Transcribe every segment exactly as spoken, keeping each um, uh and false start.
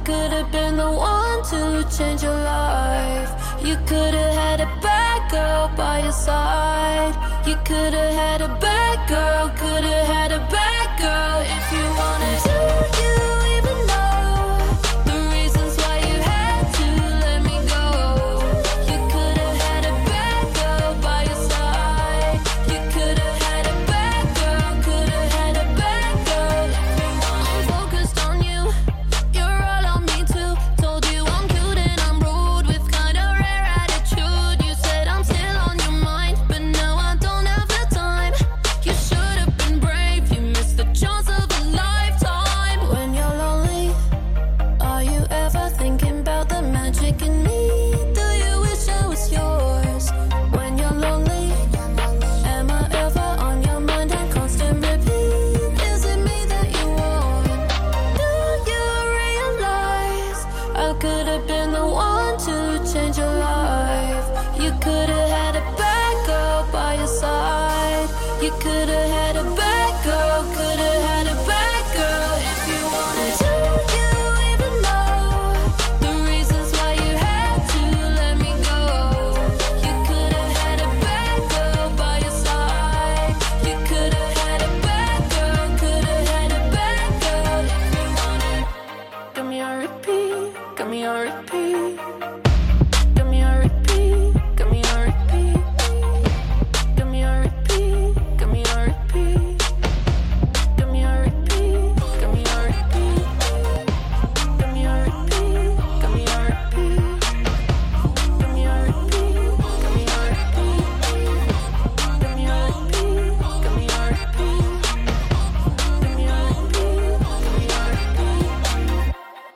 could have been the one to change your life. You could have had a bad girl by your side. You could have had a bad girl, could have had a bad girl if you wanted. Do you even know the reasons why you had to let me go? You could have had a bad girl by your side. You could have had a bad girl, could have had a bad girl if you wanted. I'm focused on you, you're all on me too. Told you I'm cute and I'm rude with kind of rare attitude. You said I'm still on your mind, but now I don't have the time. You should have been brave, you missed the chance of a lifetime. When you're lonely, are you ever thinking about the magic in me? Do you wish I was yours? When you're lonely, am I ever on your mind and constant repeat? Is it me that you want? Do you realize I could have been the one to change your life? You could have had a bad girl by your side. You could have had a bad girl, could have had a bad girl if you wanted. Do you even know the reasons why you had to let me go? You could have had a bad girl by your side. You could have had a bad girl, could have had a bad girl if you wanted. Got me on repeat, got me on repeat. Got me on repeat, got me on repeat. Got me on repeat, got me on repeat. Got me on repeat, got me on repeat. Got me on repeat, got me on repeat. Got me on repeat, got me on repeat. Got me on repeat, got me on repeat. Got me on repeat, got me on repeat.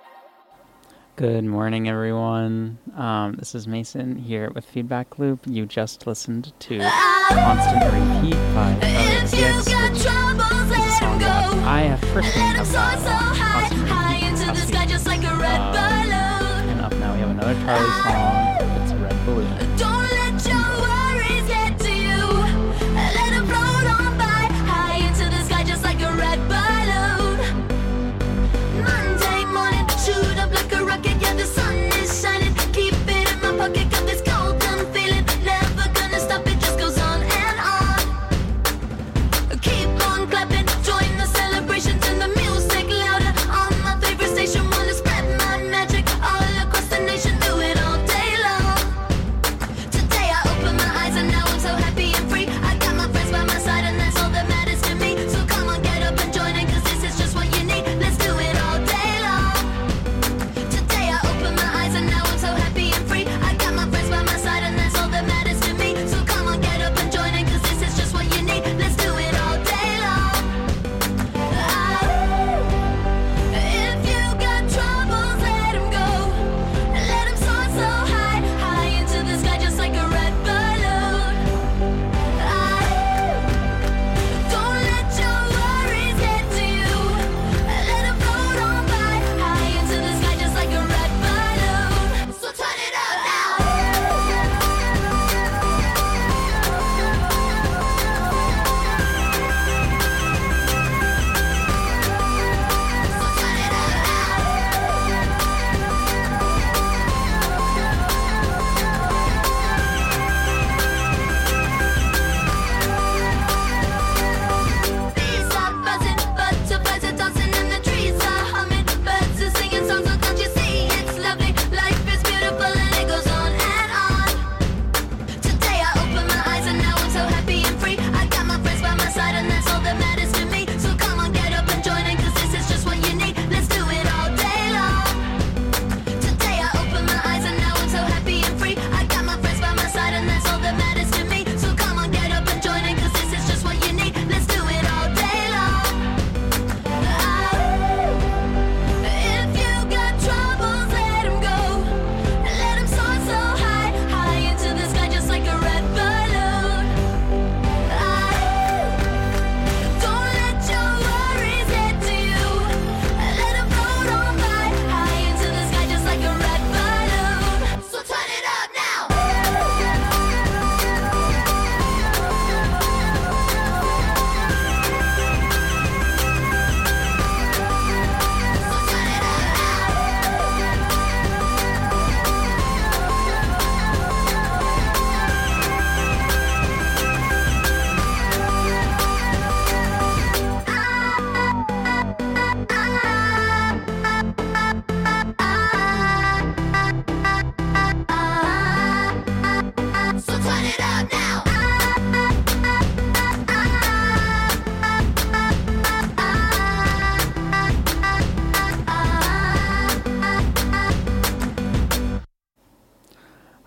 Good morning, everyone. Um, this is Mason here with Feedback Loop. You just listened to Constant Repeat by L A T X, which is a song that I have personally have not Constant Repeat capacity. Um, and up now we have another Charlie song. It's a Red Balloon. Don't let your worries get to you. Let them float on by, high into the sky just like a red balloon. Monday morning, shoot up like a rocket, yeah, the sun is shining. Keep it in my pocket, got this golden feeling. Never gonna stop, it just goes on and on. Keep on clapping, join the celebration, turn the music louder. On my favorite station, wanna spread my magic all across the nation, do it all day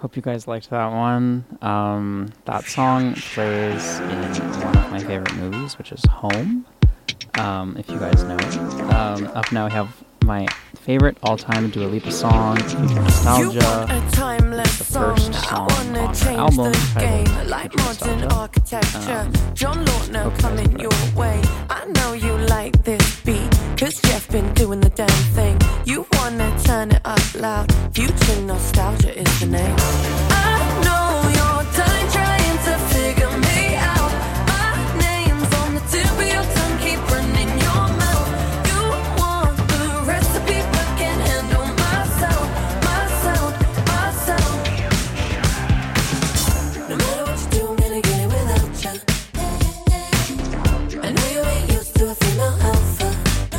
hope you guys liked that one. Um, that song plays in one of my favorite movies, which is Home, um, if you guys know it. Um, up now we have my favorite all-time Dua Lipa song, featuring Nostalgia. It's the first song on her album, titled like Nostalgia. modern architecture. Um, John Lautner hope you guys coming enjoy your it. way. I know you like this beat, cause Jeff been doing the damn thing. You wanna turn it up loud. Future Nostalgia is the name. I know you're done trying to figure me out. My name's on the tip of your tongue, keep running your mouth. You want the recipe but can't handle my sound, my sound, my sound. No matter what you do, I'm gonna get it without you. I know you ain't used to a female alpha.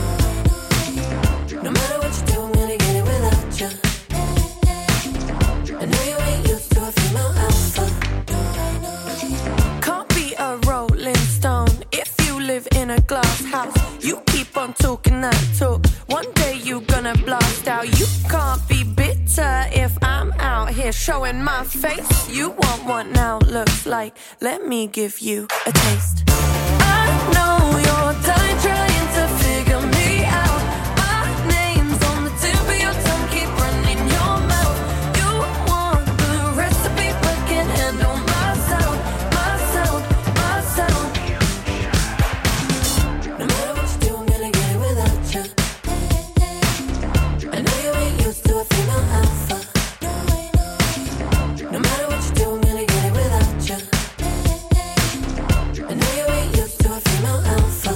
No matter what you do, I'm gonna get it without you. I know you ain't used to a female alpha. Can't be a rolling stone if you live in a glass house. You keep on talking that talk. One day you gonna blast out. You can't be bitter if I'm out here showing my face. You want what now looks like. Let me give you a taste. I know you're done trying to figure me out. My name's on the tip of your tongue, keep running your mouth. You want the recipe but can't handle my sound, my sound, my sound. No matter what you do, I'm gonna get it without you. I know you ain't used to a female alpha. No matter what you do, I'm gonna get it without you. I know you ain't used to a female alpha.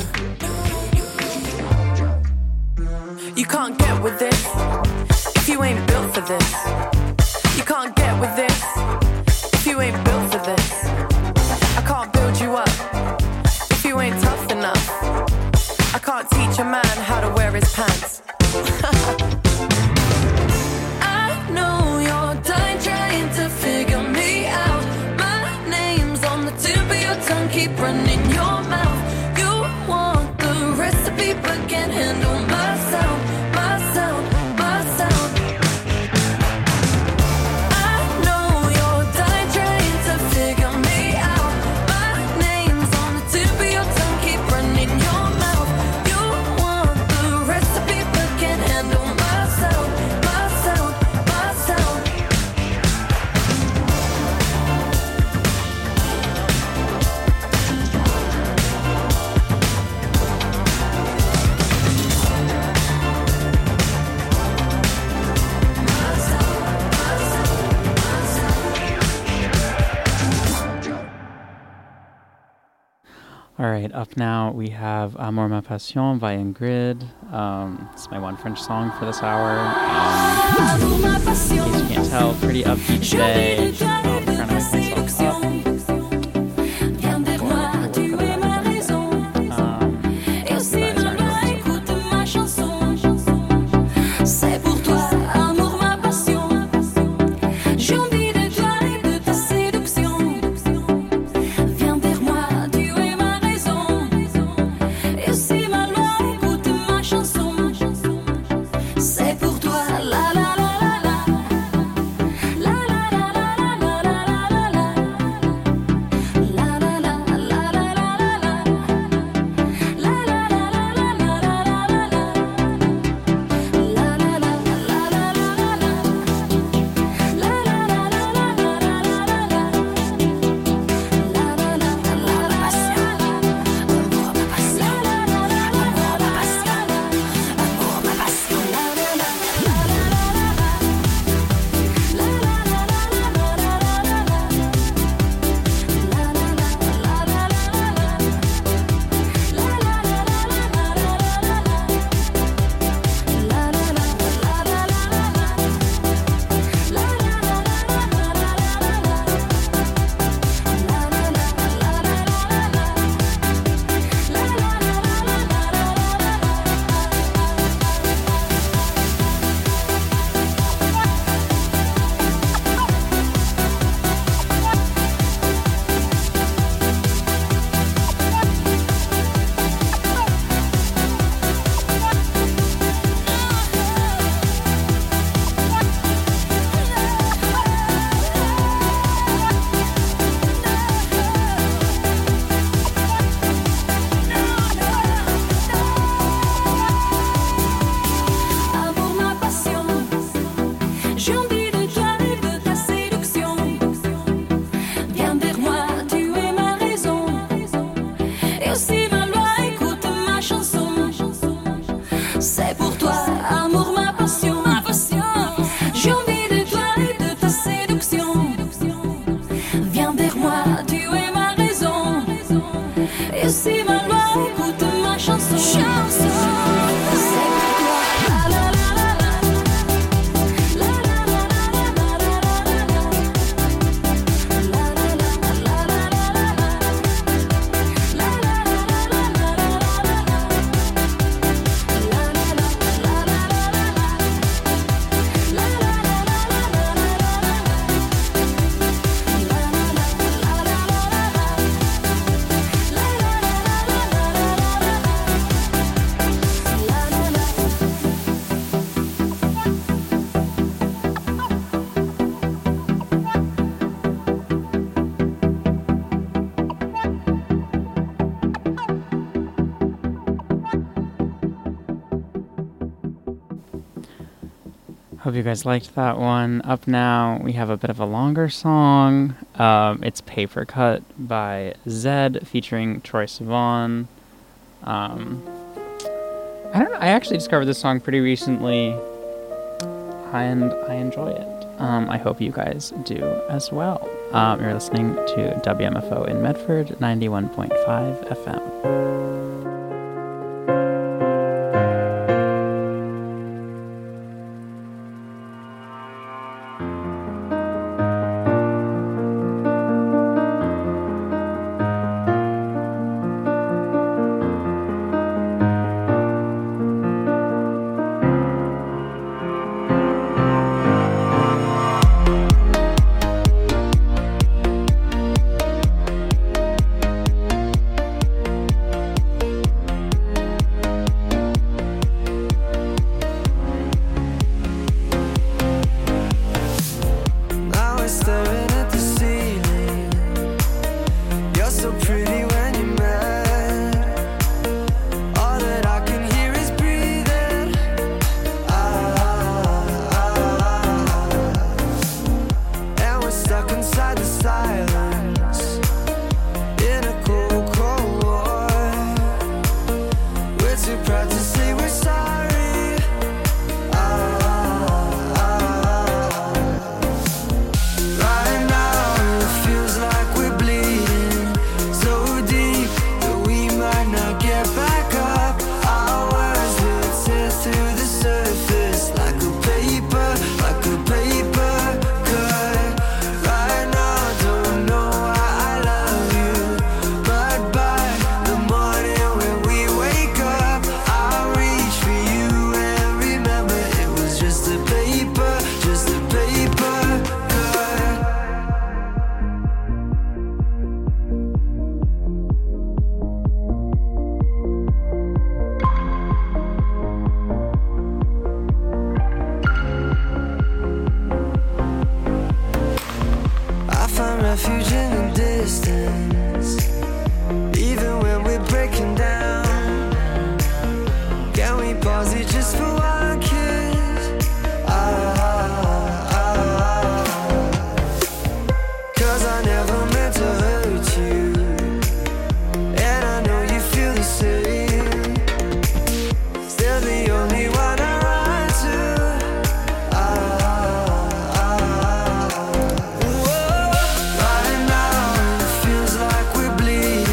You can't get with this if you ain't built for this. You can't get with this if you ain't built for this. I can't build you up if you ain't tough enough. I can't teach a man how to wear his pants. I know you're done trying to figure me out. My name's on the tip of your tongue, keep running your mouth. You want the recipe but can't handle my sound, my sound, my sound. I know you're done trying to figure me out. My name's on the tip of your tongue, keep running your mouth. You want the recipe but can't handle my sound, my sound, my sound. All right, up now we have Amour ma passion by Ingrid. Um, it's my one French song for this hour. Um, in case you can't tell, pretty upbeat today. Um, trying to make myself up. Um, C'est pour toi, amour, ma passion. J'ai envie de toi et de ta séduction. Viens vers moi, tu es ma raison. Et c'est ma loi, écoute ma chanson. C'est pour toi, la la la la la. La la la la la la. pour toi, amour, ma passion, ma passion. J'ai envie de toi et de ta séduction. Viens vers moi, tu es ma raison. Et si ma loi, écoute ma chanson. Chanson. C'est pour toi. La la la la la. La la la la la la la la. La la la la la la la. La la la la la la la. La la la la la la la. La la la la la la Hope you guys liked that one. Up now, we have a bit of a longer song. Um, it's Paper Cut by Zedd featuring Troye Sivan. Um, I don't know. I actually discovered this song pretty recently, and I enjoy it. Um, I hope you guys do as well. Um, you're listening to W M F O in Medford, ninety-one point five F M.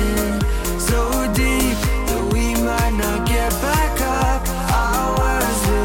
So deep that we might not get back up. Our words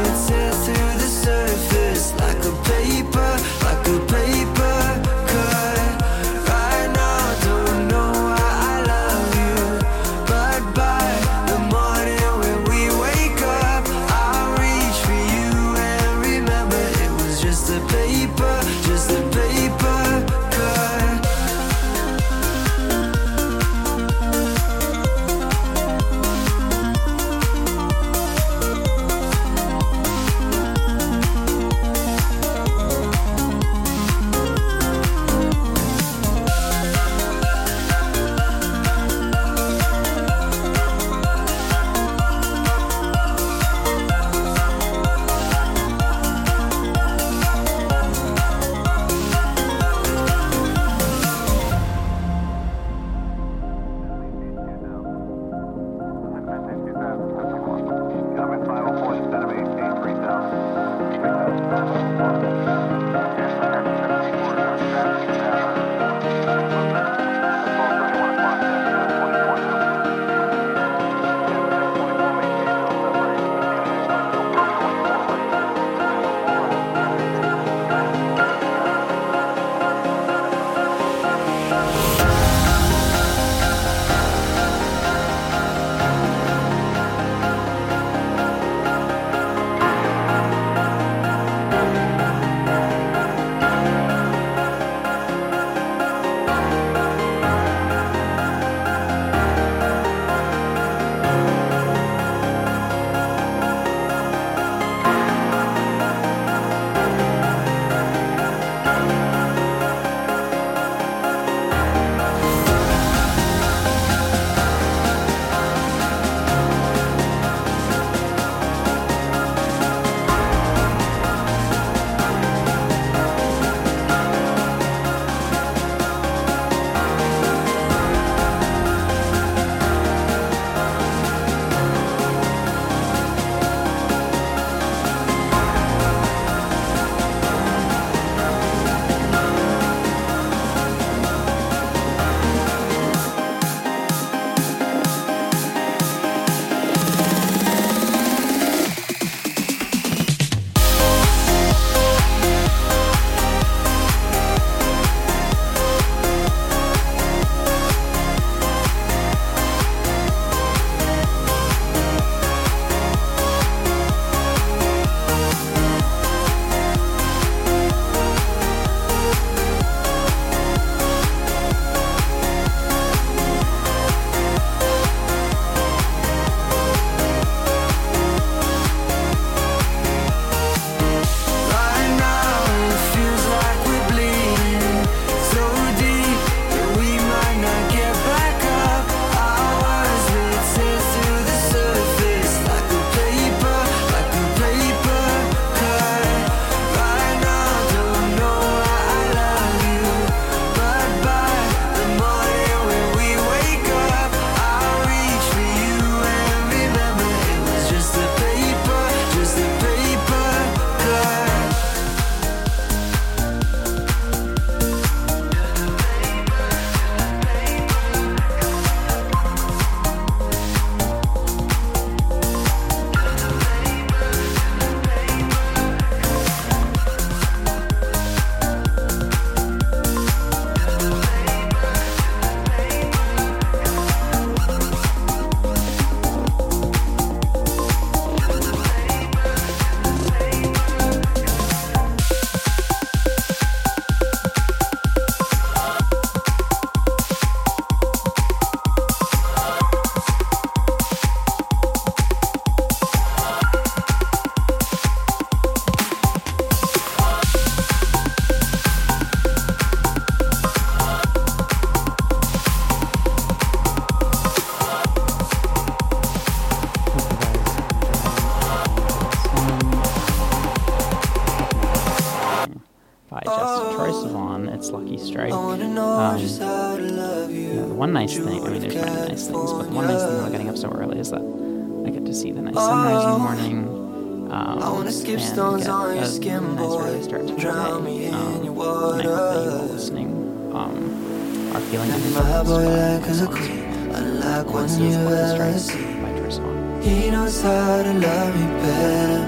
Troye Sivan, It's Lucky Strike. I wanna know Um, just how to love you. Yeah, the one nice thing, I mean, there's many nice things, but the one nice thing about getting up so early is that I get to see the nice sunrise in the morning. Um, I wanna skip and stones get on your a skin, nice boy. early start to the Drown me day. in Um, your and I hope that you all water. listening um, are feeling And good. my boy like a queen, unlike one you ever see. By Troye Sivan. He knows how to love me better.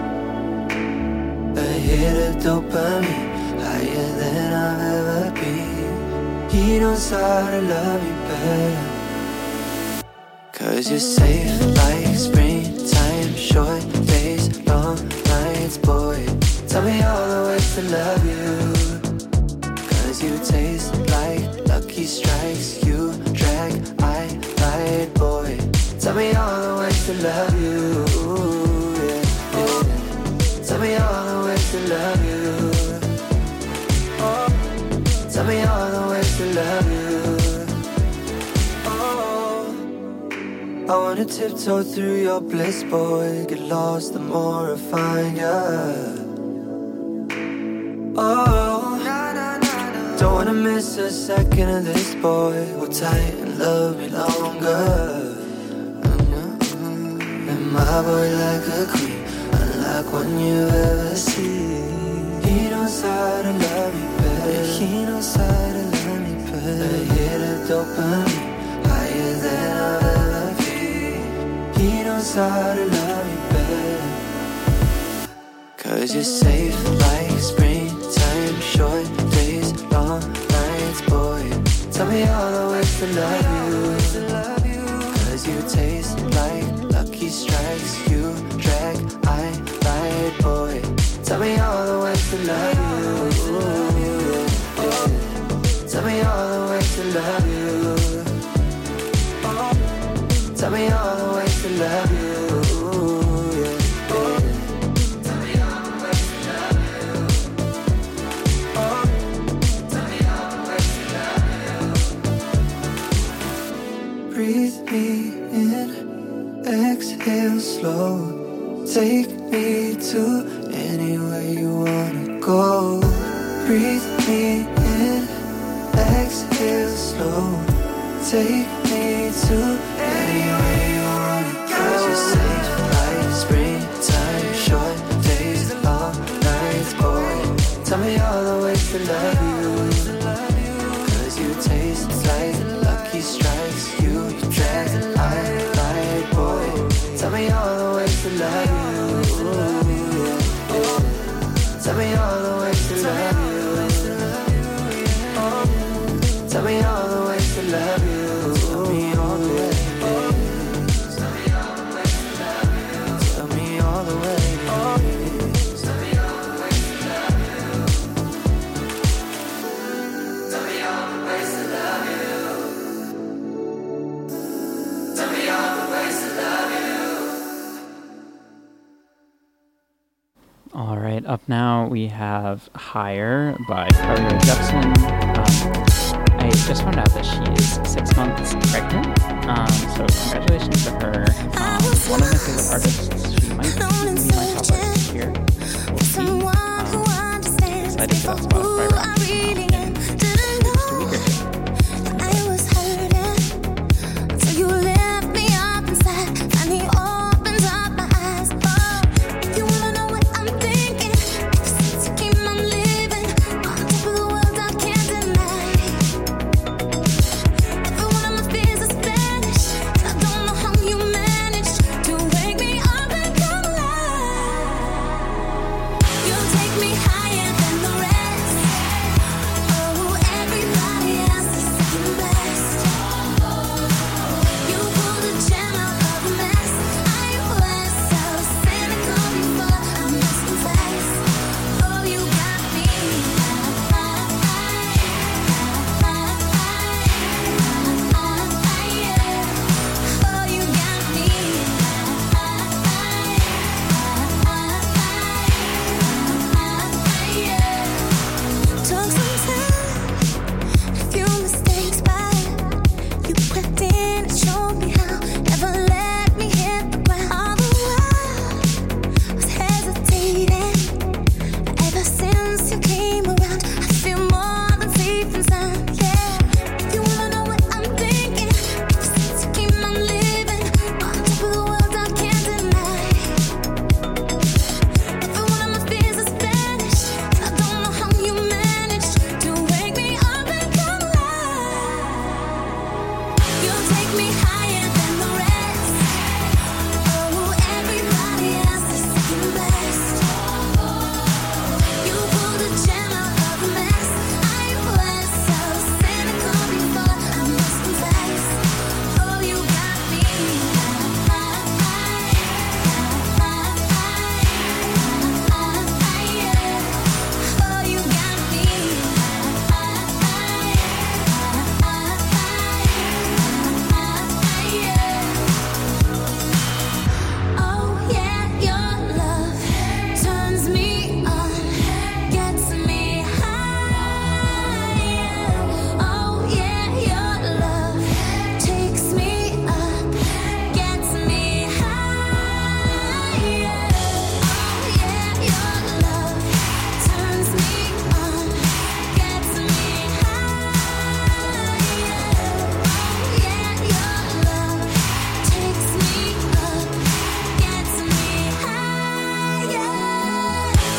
A hit of dopamine, higher than I've ever been. He knows how to love me better. Cause you're safe like springtime, short days, long nights, boy. Tell me all the ways to love you. Cause you taste like lucky strikes, you drag, I light, boy. Tell me all the ways to love you, yeah, yeah. Tell me all the ways to love you. Oh, tell me all the ways to love you. Oh, I wanna tiptoe through your bliss, boy. Get lost the more I find ya. Oh, don't wanna miss a second of this, boy. Hold tight and love me longer. And my boy like a queen, unlike one you ever see. He knows how to love me better. He knows how to love me better. A hit of dopamine, higher than I've ever been. He knows how to love me better. Cause you're safe like springtime, short days, long nights, boy. Tell me all the ways to love you. Cause you taste like lucky strikes, you drag, I light, boy. Tell me all the ways to love you, yeah, yeah. Tell me all the ways to love you. Oh, tell me all the ways to love you, yeah, yeah. Tell me all the ways to love you. Oh, tell me all the ways to love you. Breathe me in, exhale slow. Take me to anywhere you wanna go. Breathe me in, exhale slow. Take me to anywhere you wanna go. Cause you're safe like springtime, short days, long nights, boy. Tell me all the ways to love you. Cause you taste like lucky strikes, you drag, I light, boy. Tell me all the ways to love you, yeah, yeah. Tell me all the ways to love you. Oh, tell me all the ways to love you. Tell me all the ways. Tell me all the ways to love you. Tell me all the ways. Tell me all the ways to love you. Tell me all the ways to love you. Tell me all the ways to love you. All right, up now we have Higher by Carly Rae Jepsen. Um, I just found out that she is six months pregnant, um, so congratulations to her. Um, one of my favorite artists. She might even be my top artist this year. We'll see. Um, excited for that Spotify rap. Um, in just a week or two. Every one of my fears is vanished. I don't know how you managed to wake me up and come alive.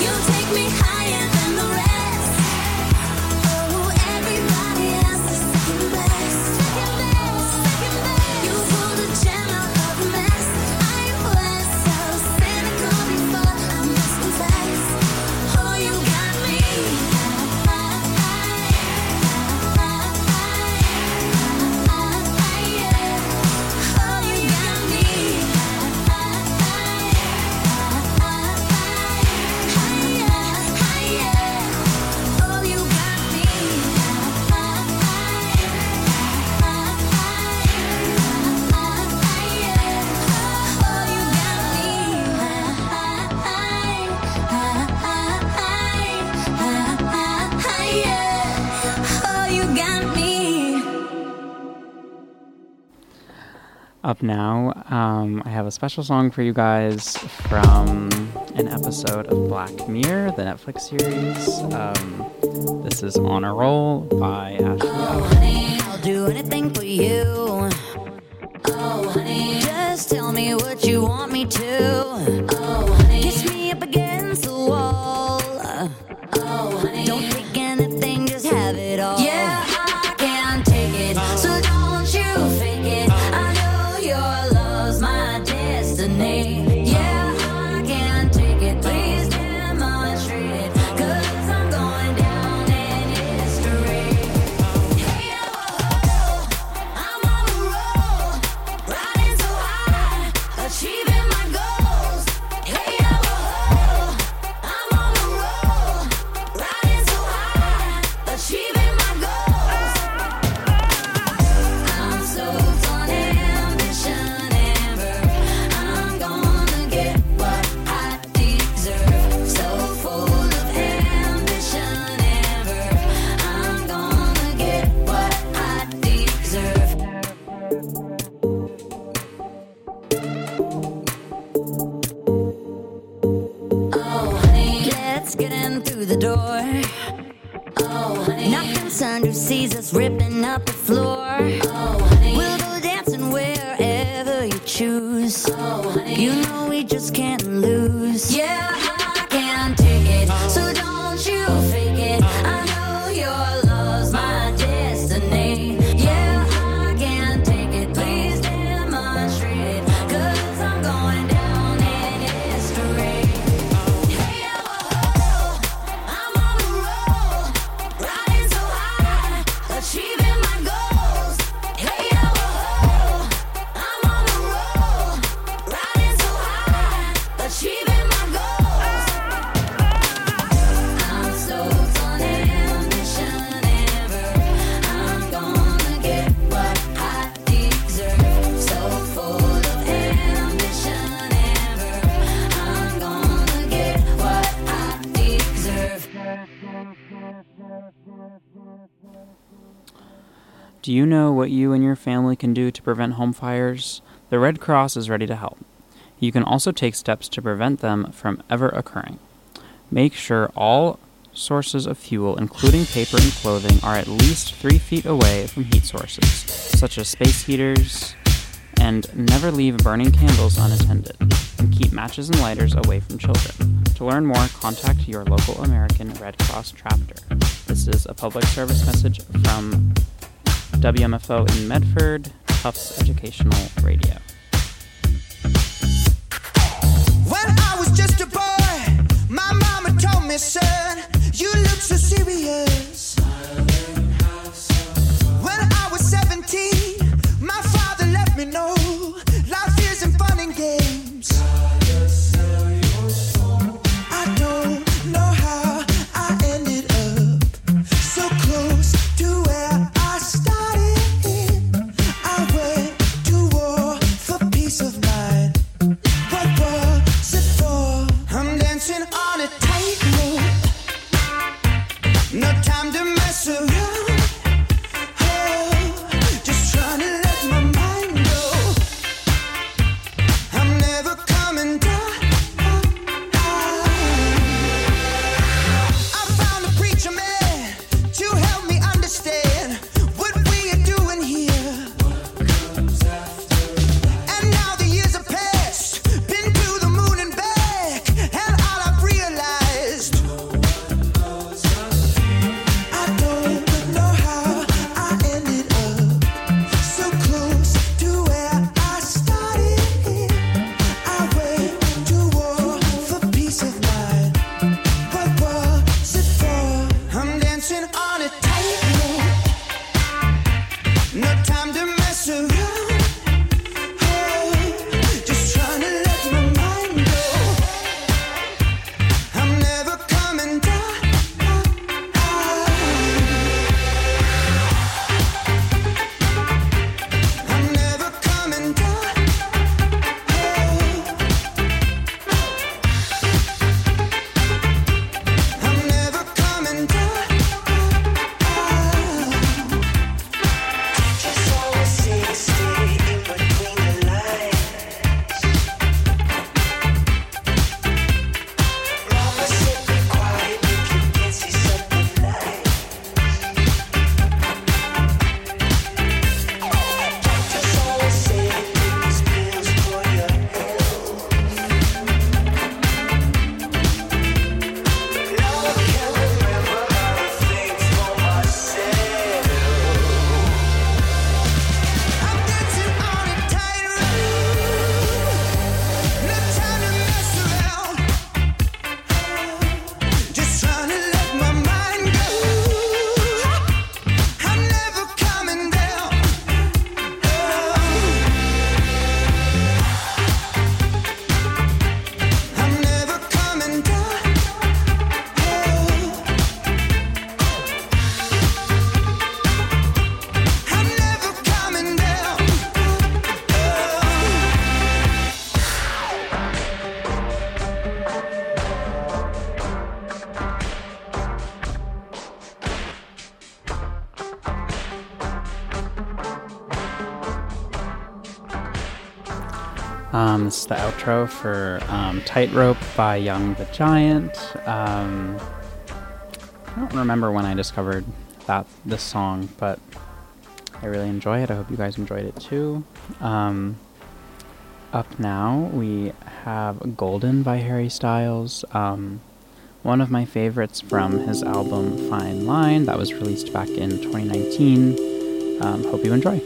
Up now, um, I have a special song for you guys from an episode of Black Mirror, the Netflix series. Um, this is On a Roll by Ashley O. Oh, honey, I'll do anything for you. Oh, honey, just tell me what you want me to. Oh, honey, kiss me up against the wall. Oh, honey, don't take anything, just have it all. Yeah, I can't take it, so don't you fake it. I know your love's my destiny. Yeah, I can't take it, please demonstrate it, 'cause I'm going down in history. Hey, oh, I'm on a roll, riding so high, achieving my goals. Hey, oh, I'm on a roll, riding so high, achieving my goals. I'm so on ambition and verve. I'm gonna get what I deserve. So full of ambition and verve. I'm gonna get what I deserve. Oh, honey, let's get in through the door. Oh, honey, not concerned who sees us ripping up the floor. Oh, honey, we'll go dancing wherever you choose. Oh, honey, you know we just can't lose. Yeah, I can't take it, so don't you fake it. I know your love's my destiny. Yeah, I can't take it, please demonstrate it, 'cause I'm going down in history. Hey, oh, I'm on a roll, riding so high, achieving my goals. Hey, oh, I'm on a roll, riding so high, achieving my goals. I'm so on ambition and verve. I'm gonna get what I deserve. So full of ambition and verve. I'm gonna get what I deserve. Do you know what you and your family can do to prevent home fires? The Red Cross is ready to help. You can also take steps to prevent them from ever occurring. Make sure all sources of fuel, including paper and clothing, are at least three feet away from heat sources, such as space heaters, and never leave burning candles unattended, and keep matches and lighters away from children. To learn more, contact your local American Red Cross chapter. This is a public service message from W M F O in Medford, Tufts Educational Radio. When I was just a boy, my mama told me, son, you look so serious. When I was seventeen, my father let me know life isn't fun and games. I don't know how I ended up so close to where I started. I went to war for Um, this is the outro for um, Tightrope by Young the Giant. Um, I don't remember when I discovered that this song, but I really enjoy it. I hope you guys enjoyed it too. Um, up now, we have Golden by Harry Styles. Um, one of my favorites from his album Fine Line that was released back in twenty nineteen. Um, hope you enjoy.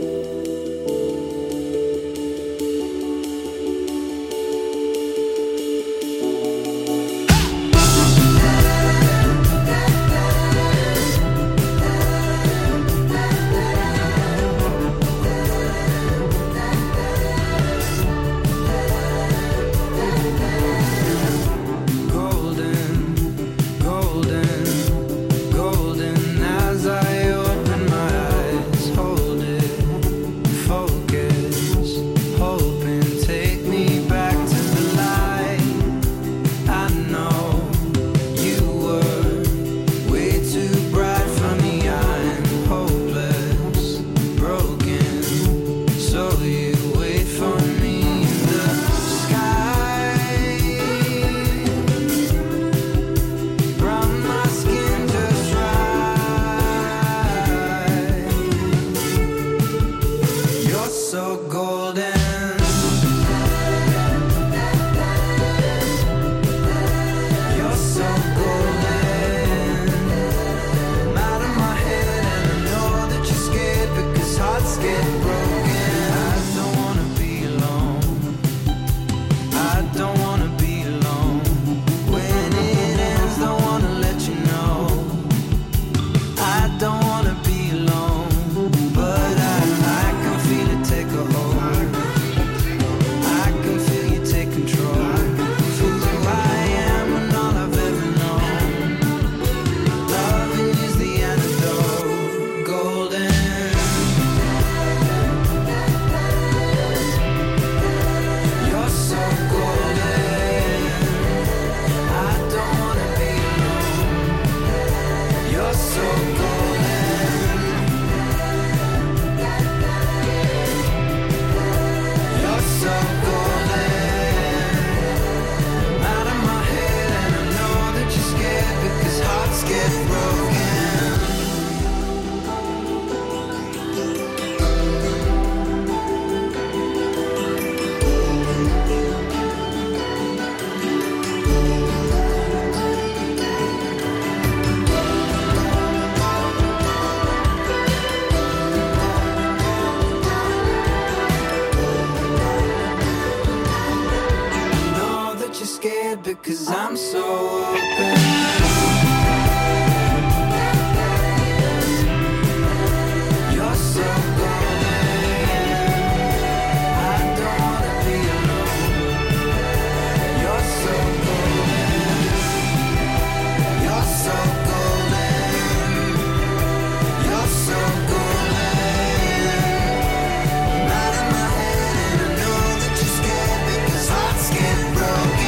Because I'm so open. You're so golden. I don't wanna be alone. You're so golden. You're so golden. You're so golden. I'm out of my head and I know that you're scared because hearts get broken.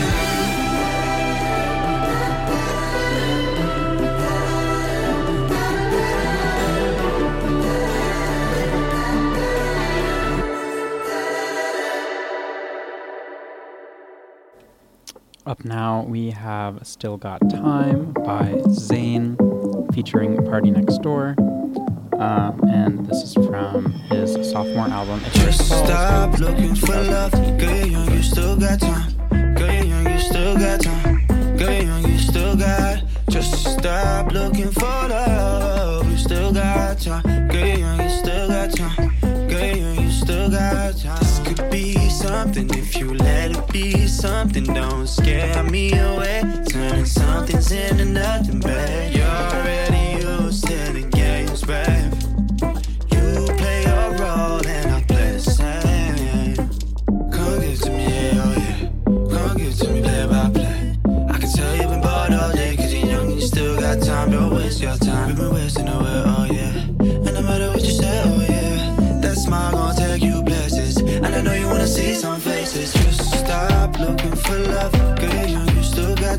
Up now, we have Still Got Time by Zayn featuring Party Next Door. Um, and this is from his sophomore album. It's Just stop looking for love. Girl, you're young, you still got time. Girl, you're young, you still got time. Girl, you're young, you still got. Just stop looking for love. You still got time. Girl, you're young, you still got time. Girl, you're young, you still got time. This could be something if you let it be something. Don't scare me away. Turning something's into nothing, babe. You're already used to the games, babe. You play your role and I play the same. Come give it to me, yeah, oh yeah. Come give it to me, play by play. I can tell you've been bored all day, cause you're young and you still got time. Don't waste your time, you've been wasting away, oh yeah. And no matter what you say, oh yeah, that smile gon' take you places. And I know you wanna see some faces. Just stop looking for love. Girl, you're young, you still got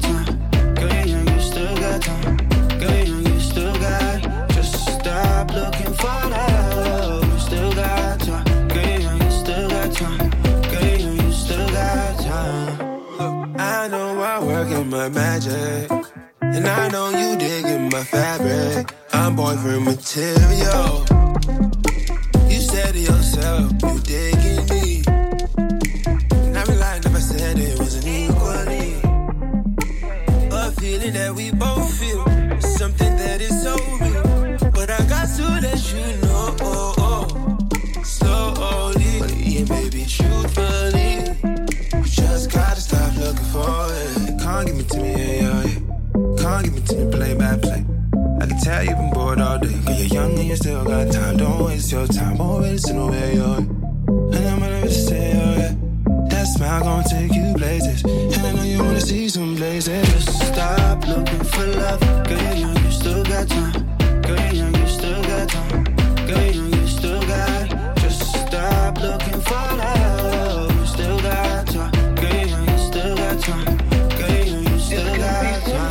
my magic. And I know you digging my fabric. I'm boyfriend material. You said to yourself, you digging me. And I'd be lying if I said it wasn't equally. A feeling that we both feel, something that is so real. But I got to let you know, oh, oh, slowly, yeah, baby, truthfully. You just gotta stop looking for it. Can't give it to me, yeah, yeah, yeah. Can't give it to me, play by play. I can tell you've been bored all day. Cause you're young and you still got time. Don't waste your time, always in the way you're. And I'm gonna just say, oh yeah, that smile gonna take you places. And I know you wanna see some places. Just stop looking for love. Girl, you're young, you still got time. Girl, you're young, you still got time. Girl, you're young, you still got. Just stop looking for love. You still got time. Girl, you're young, you still got time. Girl, you're young, you still got time.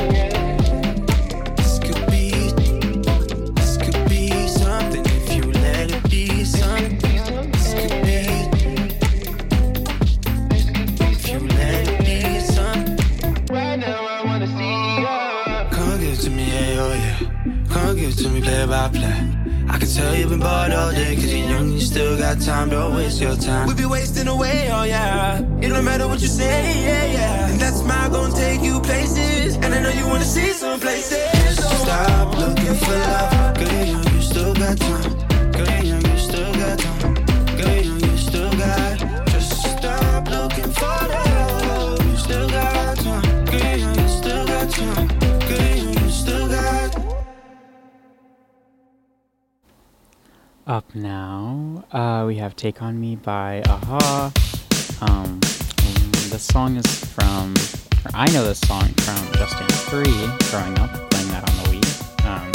This could be, this could be something if you let it be something. This could be, if you let it be something. Right now I wanna see you. Come give it to me, yeah, oh yeah. Come give it to me, play by play. I can tell you've been bored all day. Cause you're young, you still got time. Don't waste your time. We be wasting away, oh yeah. It don't matter what you say, yeah, yeah. And that smile gon' take you places. And I know you wanna see some places. So stop looking for love. Girl, you're young, you still got time. Girl, you're young, you still got time. Girl, you're young, you still got. Just stop looking for love. You still got time. Girl, you're young, you still got time. Girl, you're young, you still got. Up now, uh, we have Take On Me by a-ha. Um, this song is from, or I know this song from Just Dance three, growing up, playing that on the Wii. Um,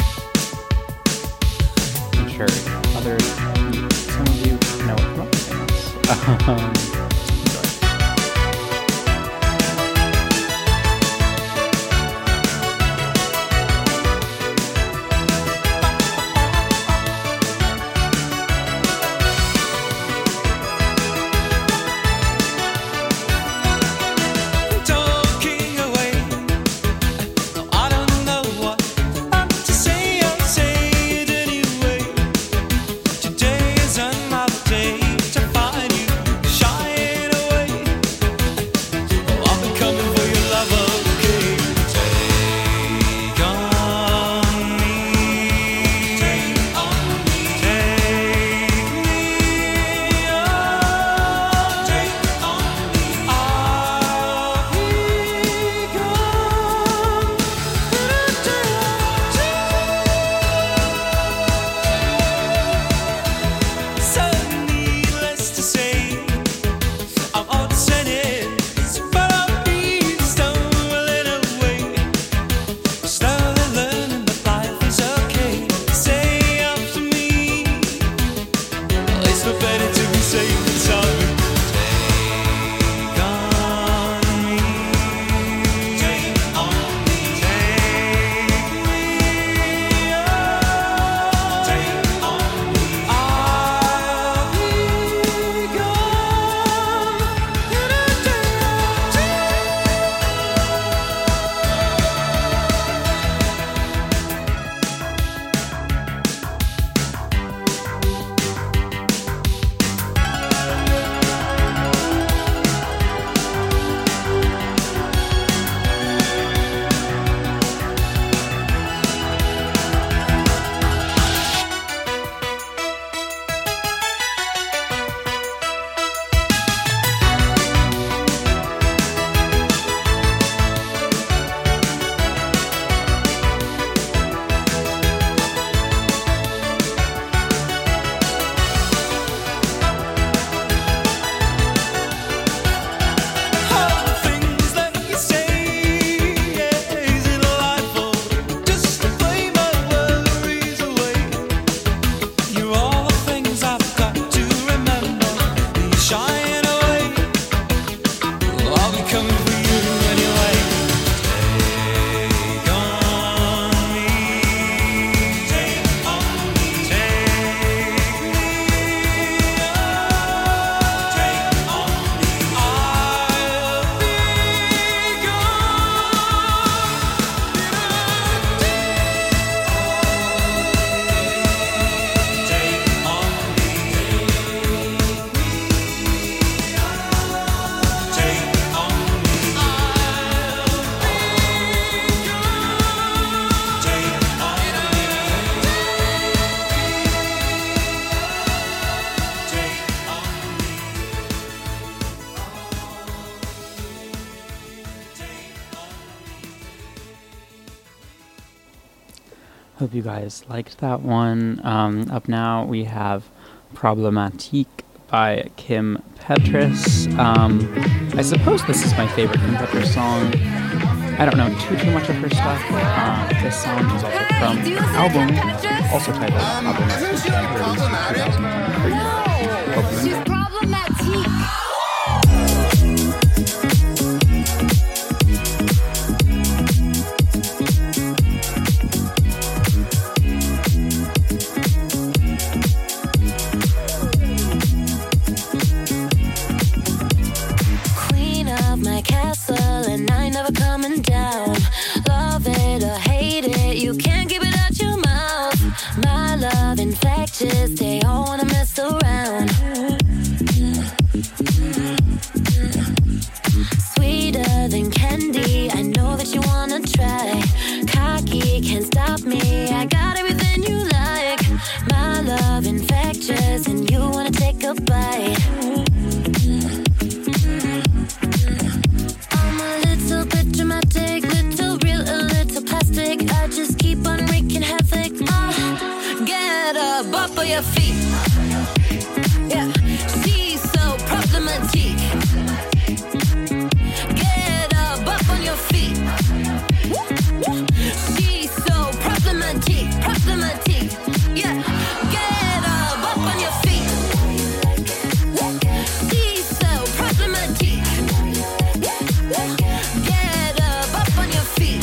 I'm sure others, some of you know it from other things. Um, Today is another day to find you. Hope you guys liked that one. Um, up now we have Problematique by Kim Petras. Um, I suppose this is my favorite Kim Petras song. I don't know too too much of her stuff. Uh, this song is also from her album, also titled Problematique, released in twenty twenty-three. Hope you enjoy. And I never coming down. Love it or hate it, you can't keep it out your mouth. My love infectious, they all wanna mess around. Sweeter than candy, I know that you wanna try. Cocky, can't stop me, I got everything you like. My love infectious, and you wanna take a bite. I just keep on wreaking havoc. Uh, get up, up on your feet. Yeah, she's so problematic. Get up, up on your feet. She's so problematic, problematic. Yeah, get up, up on your feet. She's so problematic. Get up, up on your feet.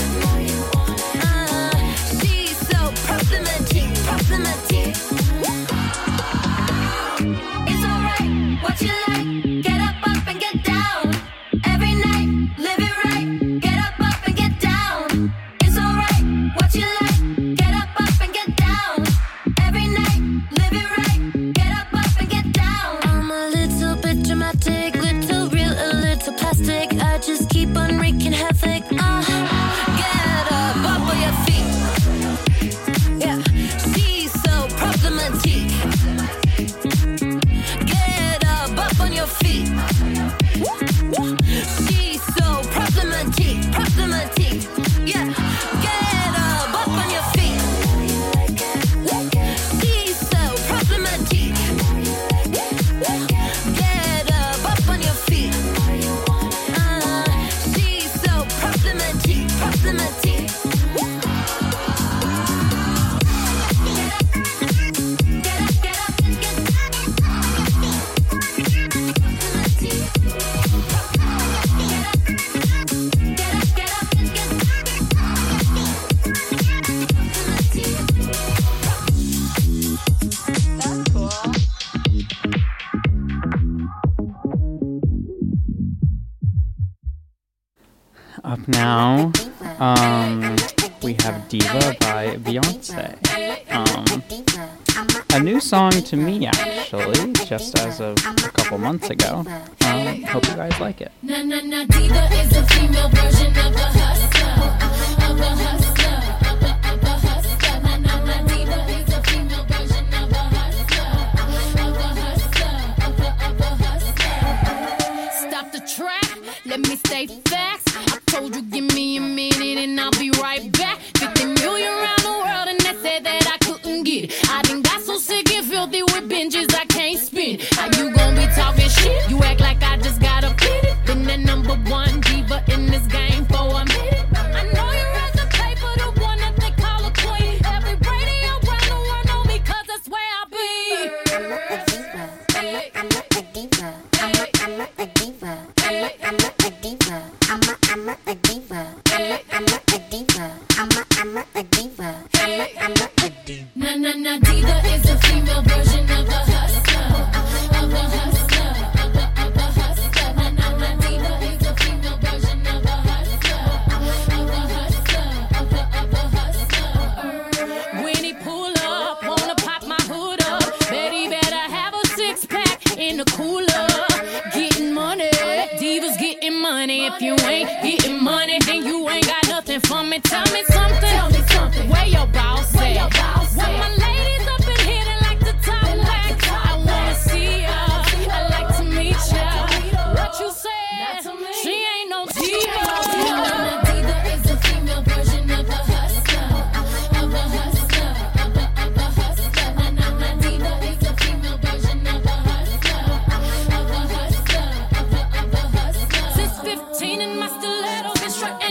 It's alright, what you like, get up, up and get down. Every night, live it right, get up, up and get down. It's alright, what you like, get up, up and get down. Every night, live it right, get up, up and get down. I'm a little bit dramatic, little real, a little plastic. I just keep on wreaking havoc. Uh, get up, up on your feet. Yeah, she's so problematic. Get up, up on your feet. She's so problematic, problematic. Yeah, get up, up on your feet. She's so problematic. Get up, up on your feet. Uh, she's so problematic, problematic. Up now, um, we have Diva by Beyonce. Um, a new song to me, actually, just as of a couple months ago. Um, hope you guys like it. Na na na, Diva is a female version of a hustler, of a hustler, of a, of a hustler. Na na na, Diva is a female version of a hustler, of a hustler, of a, of a hustler. Stop the track, let me state facts. I told you give me a minute and I'll be right back. fifty million around the world and they said that I couldn't get it. I done got so sick and filthy with binges I can't spin. How you gon' be talking shit? You act like I just got a pity. Been the number one diva in this game for a minute. I know you read the paper, the one that they call a queen. Every radio around the world know me cause that's where I be. I'm not a diva. I'm not a diva. I'm not a diva. I'm not a diva. I'm not a diva. I'm not a diva. I'm not a diva. Na na na, Diva is a female version of a hustler, of a hustler, of a, of a hustler. Na na na, Diva is a female version of a hustler, of a hustler, of a, of a hustler. When he pull up, wanna pop my hood up. Bet he better have a six pack in the cooler. Getting money, Diva's getting money. If you ain't getting money, then you ain't got nothing for me. Tell me something. Tell me something. Where your boss at? Where my ladies up in here that like to talk back. I wanna see ya. I like to meet ya. What you said? She ain't no diva. Diva is a female version of a hustler, of a hustler.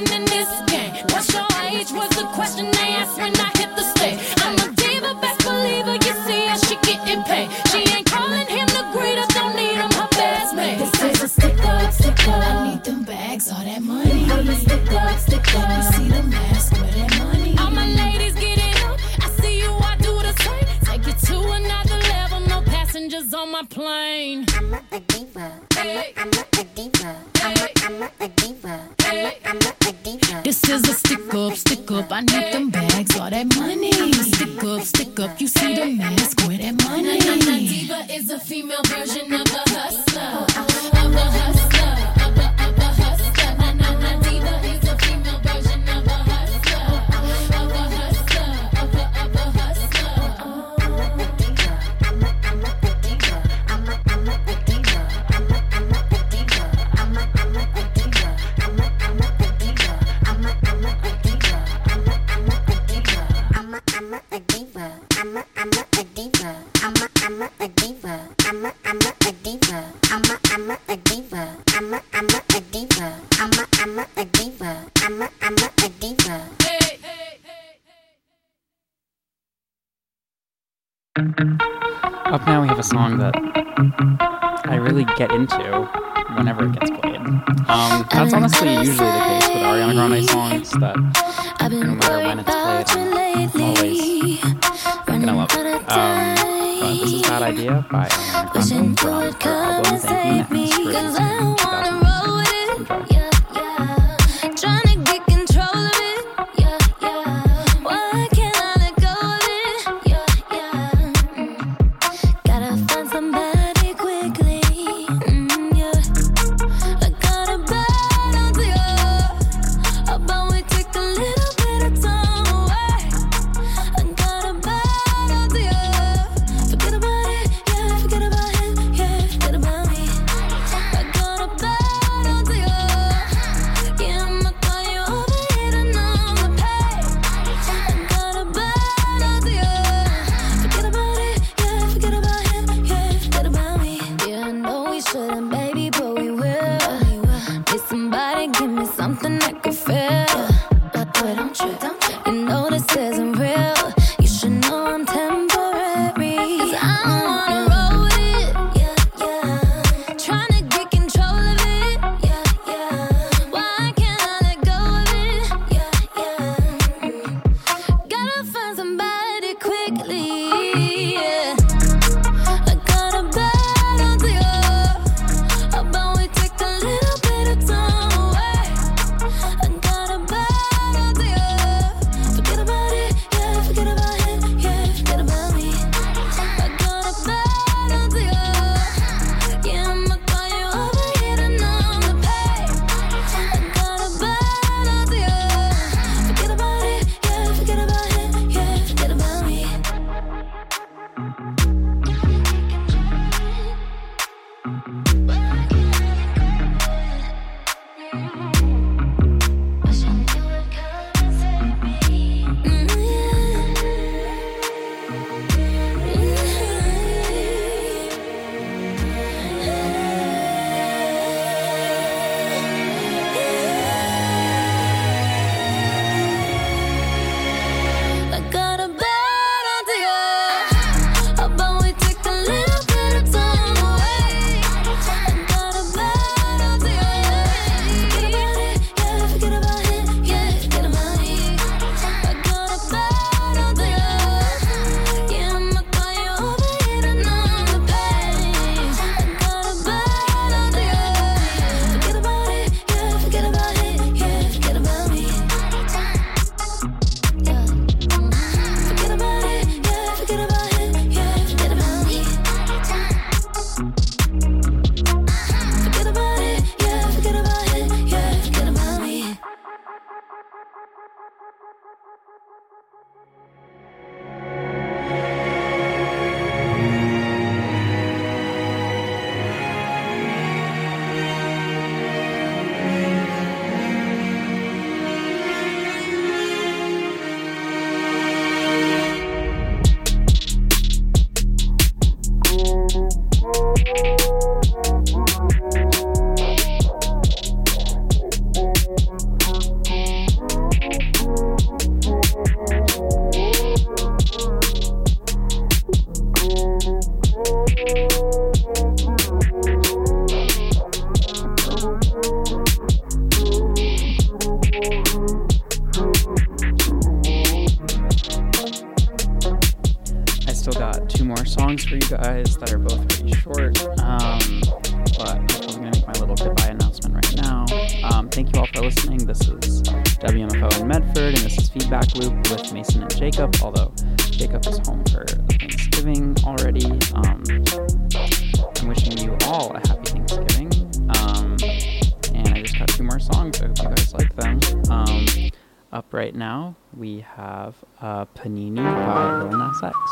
win in this game. What's your age was the question they asked when I hit the stage. I'm a diva, best believer, you see her, she getting paid. She ain't calling him the greeter, don't need him, her best mate. This is a stick up, stick up, I need them bags, all that money. I'm a stick up, stick up, you see the mask with that money. All my ladies get it up, I see you, I do the same. Take it to another level, no passengers on my plane. I'm a diva, Hey. I'm a diva, I'm a, I'm a diva, I'm a, I'm a diva. This is a stick up, stick up. I need them bags, all that money. Stick up, stick up. You see the mask with that money. Na, na, na, diva is a female version of a hustler, of a hustler, of a, of a hustler. Na, na, na, diva is a female version of a hustler, of a hustler, of a, of a hustler. I'm a diva, I'm a, I'm a diva, I'm a, I'm a diva, I'm a, I'm a diva, I'm a, I'm a diva, I'm a, I'm a diva, I'm a, I'm a diva, I'm a, I'm a diva, I'm a, I'm a diva, I'm a, I'm a diva, I'm a, I'm a diva, I'm a, I'm a diva, I'm a, I'm a diva, I'm a, I'm a diva, I'm a, I'm a diva, I'm a, I'm a diva. Hey, Up now we have a song that I really get into whenever it gets played. Um, that's honestly usually the case with Ariana Grande songs, that I've been no matter when it's played, I'm always gonna love it. Um, but this is Bad Idea by Ariana Grande from her album Thank You Next, released in two thousand six. Enjoy. trying to get control of it. Yeah, yeah. Why can't I let go of it? Yeah, yeah. Gotta find somebody quickly. Mm, yeah. I got a bad idea about we take a little bit of time away. I got a bad idea. Forget about it, yeah. Forget about him, yeah. Forget about me. I got a bad idea. Yeah, I'ma call you over here and on the page. I got a bad idea. Forget about it, yeah. Forget about him, yeah. Forget about me. Yeah, I know we shouldn't, baby, but we will. Need somebody, give me something I can feel. But boy, don't trip, don't trip. You know this isn't real. You should know I'm temporary. 'Cause I don't wanna roll with it. Yeah, yeah. Trying to get control of it. Yeah, yeah. Why can't I let go of it? Yeah, yeah. Gotta find somebody quickly. Yeah. I got a bad idea about we take a little bit of time away. I got a I still got two more songs for you guys that are both pretty short, um, but I'm going to make my little goodbye announcement right now. Um, thank you all for listening. This is W M F O in Medford, and this is Feedback Loop with Mason and Jacob, although Jacob is home for Thanksgiving already. Um, I'm wishing you all a happy Thanksgiving, um, and I just got two more songs. I hope you guys like them. Um, up right now, we have uh, Panini by Lil Nas X.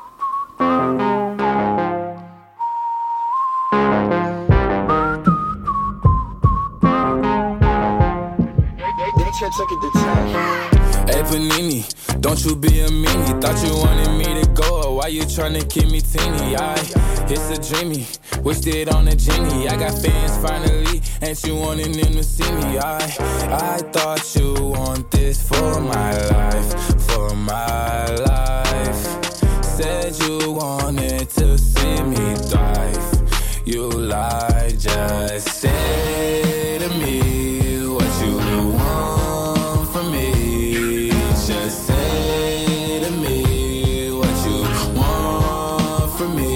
Hey Panini, don't you be a meanie. Thought you wanted me to go, why you tryna keep me teeny? I, it's a dreamy, wished it on a genie. I got fans finally, ain't you wanting them to see me? I, I thought you want this for my life, for my life. Said you wanted to see me thrive. You lied, just say to me what you want from me. Just say to me what you want from me.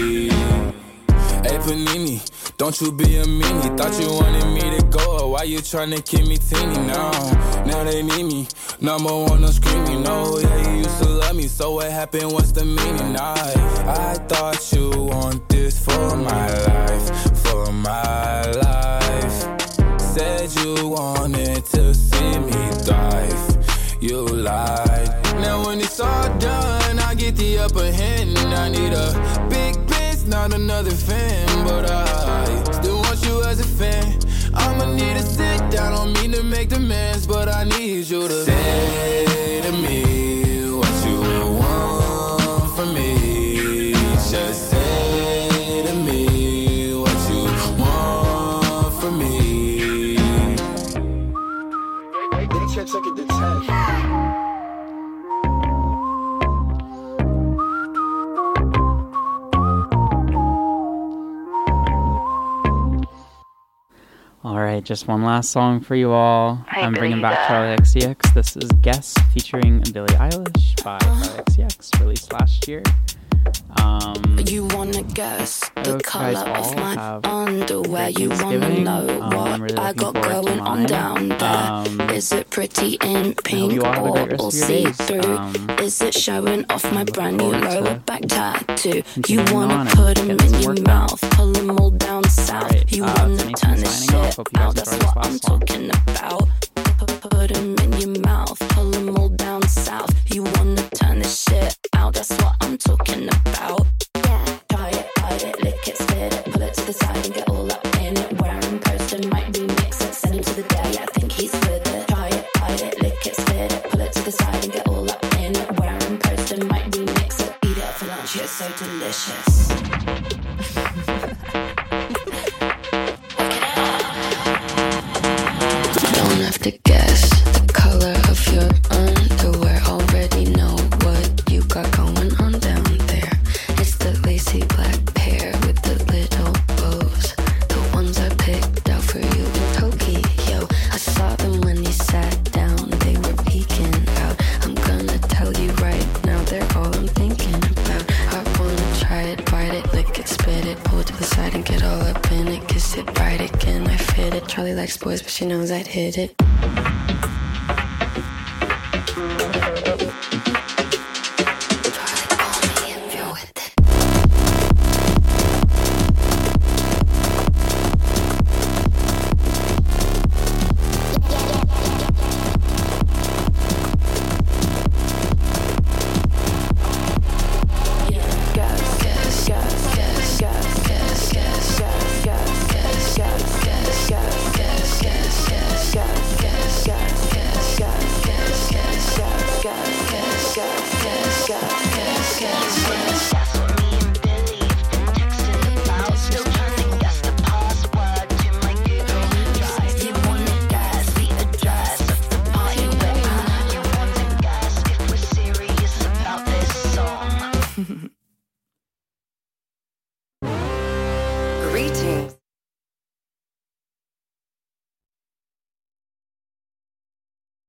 Hey Panini, don't you be a meanie. Thought you wanted me to go, why you tryna keep me teeny now? Now they need me, number one, no screaming. No, yeah, you used to love me, so what happened, what's the meaning? I, I thought you want this for my life, for my life. Said you wanted to see me thrive. You lied. Now when it's all done, I get the upper hand. I need a big bitch, not another fan. But I still want you as a fan. I'ma need to sit down, don't mean to make demands, but I need you to say to me what you want from me. Just say to me what you want from me. All right, just one last song for you all. Hey, I'm bringing Billy, back uh, Charlie X C X. This is Guess featuring Billie Eilish by Charlie X C X, released last year. Um, You wanna guess I the hope you guys color of all my have underwear? great You wanna Thanksgiving. know Um, I'm what really I looking got forward to going on mine. down there? Um, Is it pretty in I hope pink you all have a or great rest all of your see days. through? Um, Is it showing off my I'm looking brand new forward to lower back tattoo? You continuing wanna on and put them get in this your work done. mouth, pull them all down south. Alright, You uh, wanna it's Mason turn this signing off. shit Hope you guys out, that's enjoyed this what I'm last song. talking about. Put them in your mouth, pull them all down south. You wanna turn this shit out, that's what I'm talking about. Yeah, try it, bite it, lick it, spit it, pull it to the side and get all up in it. Wearing poster might remix it, send him to the day, I think he's with it. Try it, bite it, lick it, spit it, pull it to the side and get all up in it. Wearing poster might remix it, eat it for lunch, it's so delicious. Don't have to guess the color of your underwear. Already know what you got going on down there. It's the lacy black pair with the little bows. The ones I picked out for you in Tokyo. I saw them when you sat down. They were peeking out. I'm gonna tell you right now, they're all I'm thinking about. I wanna try it, bite it, lick it, spit it, pull it to the side and get all up in it. Kiss it, ride it, can I fit it? Charlie likes boys, but she knows I'd hit it.